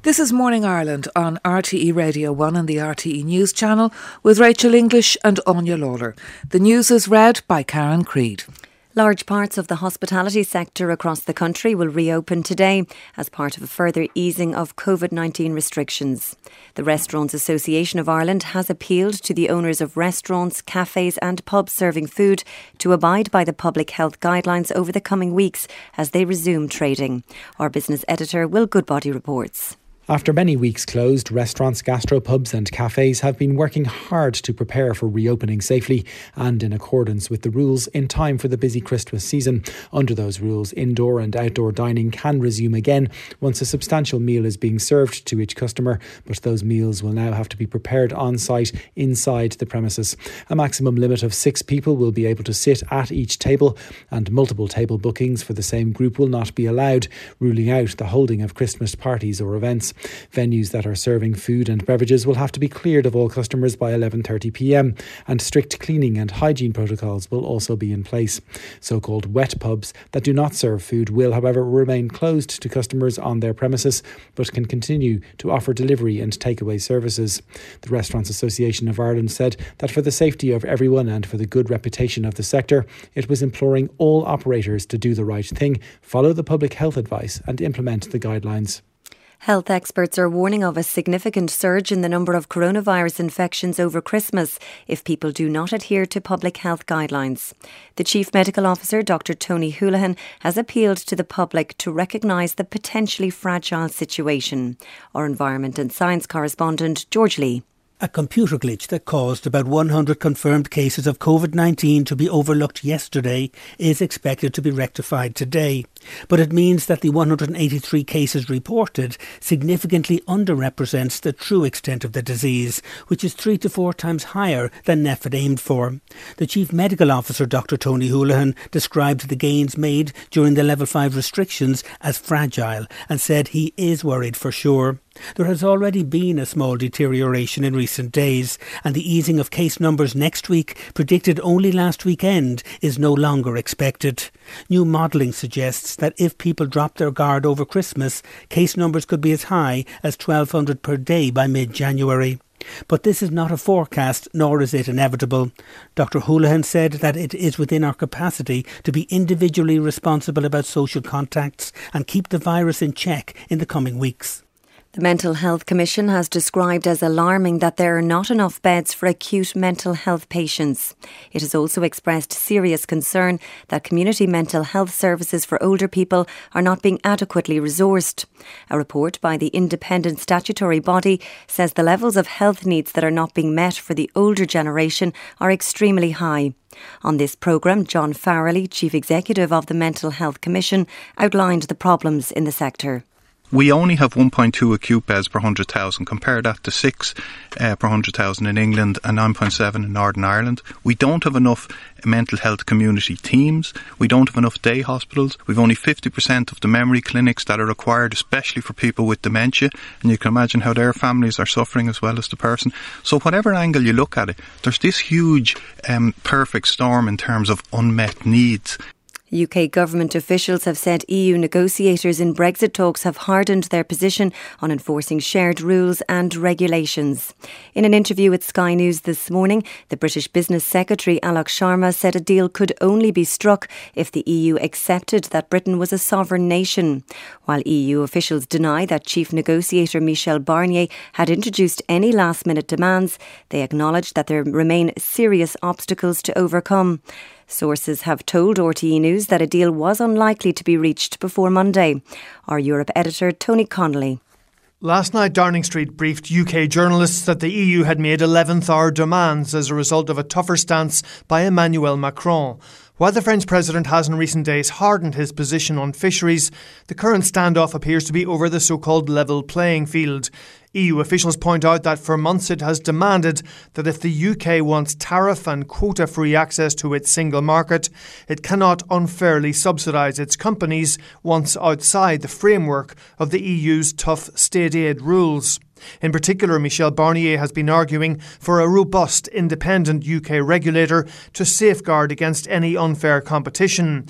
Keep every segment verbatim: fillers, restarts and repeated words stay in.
This is Morning Ireland on R T E Radio one and the R T E News channel with Rachel English and Anya Lawler. The news is read by Karen Creed. Large parts of the hospitality sector across the country will reopen today as part of a further easing of COVID nineteen restrictions. The Restaurants Association of Ireland has appealed to the owners of restaurants, cafes and pubs serving food to abide by the public health guidelines over the coming weeks as they resume trading. Our business editor Will Goodbody reports. After many weeks closed, restaurants, gastropubs and cafes have been working hard to prepare for reopening safely and in accordance with the rules in time for the busy Christmas season. Under those rules, indoor and outdoor dining can resume again once a substantial meal is being served to each customer, but those meals will now have to be prepared on site inside the premises. A maximum limit of six people will be able to sit at each table, and multiple table bookings for the same group will not be allowed, ruling out the holding of Christmas parties or events. Venues that are serving food and beverages will have to be cleared of all customers by eleven thirty p m, and strict cleaning and hygiene protocols will also be in place. So-called wet pubs that do not serve food will, however, remain closed to customers on their premises, but can continue to offer delivery and takeaway services. The Restaurants Association of Ireland said that for the safety of everyone and for the good reputation of the sector, it was imploring all operators to do the right thing, follow the public health advice and implement the guidelines. Health experts are warning of a significant surge in the number of coronavirus infections over Christmas if people do not adhere to public health guidelines. The Chief Medical Officer, Doctor Tony Holohan, has appealed to the public to recognise the potentially fragile situation. Our Environment and Science correspondent, George Lee. A computer glitch that caused about one hundred confirmed cases of COVID nineteen to be overlooked yesterday is expected to be rectified today. But it means that the one hundred eighty-three cases reported significantly underrepresents the true extent of the disease, which is three to four times higher than N E F had aimed for. The Chief Medical Officer, Doctor Tony Holohan, described the gains made during the Level five restrictions as fragile and said he is worried for sure. There has already been a small deterioration in recent days, and the easing of case numbers next week, predicted only last weekend, is no longer expected. New modelling suggests that if people drop their guard over Christmas, case numbers could be as high as twelve hundred per day by mid-January. But this is not a forecast, nor is it inevitable. Doctor Holohan said that it is within our capacity to be individually responsible about social contacts and keep the virus in check in the coming weeks. The Mental Health Commission has described as alarming that there are not enough beds for acute mental health patients. It has also expressed serious concern that community mental health services for older people are not being adequately resourced. A report by the independent statutory body says the levels of health needs that are not being met for the older generation are extremely high. On this programme, John Farrelly, Chief Executive of the Mental Health Commission, outlined the problems in the sector. We only have one point two acute beds per one hundred thousand. Compare that to six uh, per one hundred thousand in England and nine point seven in Northern Ireland. We don't have enough mental health community teams. We don't have enough day hospitals. We've only fifty percent of the memory clinics that are required, especially for people with dementia. And you can imagine how their families are suffering as well as the person. So whatever angle you look at it, there's this huge um, perfect storm in terms of unmet needs. U K government officials have said E U negotiators in Brexit talks have hardened their position on enforcing shared rules and regulations. In an interview with Sky News this morning, the British Business Secretary Alok Sharma said a deal could only be struck if the E U accepted that Britain was a sovereign nation. While E U officials deny that Chief Negotiator Michel Barnier had introduced any last-minute demands, they acknowledge that there remain serious obstacles to overcome. Sources have told R T E News that a deal was unlikely to be reached before Monday. Our Europe editor, Tony Connolly. Last night, Downing Street briefed U K journalists that the E U had made eleventh hour demands as a result of a tougher stance by Emmanuel Macron. While the French president has in recent days hardened his position on fisheries, the current standoff appears to be over the so-called level playing field. E U officials point out that for months it has demanded that if the U K wants tariff and quota-free access to its single market, it cannot unfairly subsidise its companies once outside the framework of the E U's tough state aid rules. In particular, Michel Barnier has been arguing for a robust, independent U K regulator to safeguard against any unfair competition.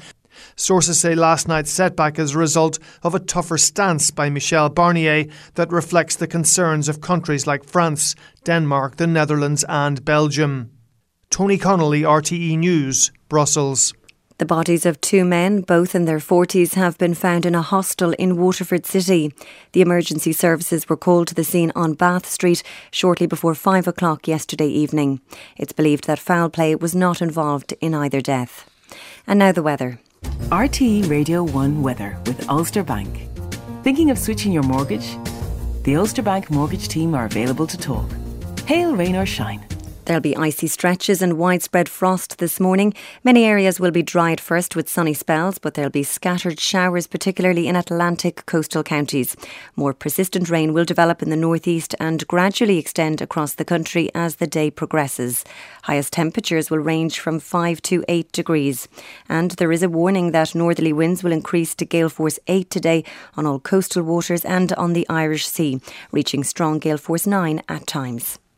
Sources say last night's setback is a result of a tougher stance by Michel Barnier that reflects the concerns of countries like France, Denmark, the Netherlands and Belgium. Tony Connolly, R T E News, Brussels. The bodies of two men, both in their forties, have been found in a hostel in Waterford City. The emergency services were called to the scene on Bath Street shortly before five o'clock yesterday evening. It's believed that foul play was not involved in either death. And now the weather. R T E Radio one weather with Ulster Bank. Thinking of switching your mortgage? The Ulster Bank mortgage team are available to talk. Hail, rain or shine. There'll be icy stretches and widespread frost this morning. Many areas will be dry at first with sunny spells, but there'll be scattered showers, particularly in Atlantic coastal counties. More persistent rain will develop in the northeast and gradually extend across the country as the day progresses. Highest temperatures will range from five to eight degrees. And there is a warning that northerly winds will increase to gale force eight today on all coastal waters and on the Irish Sea, reaching strong gale force nine at times.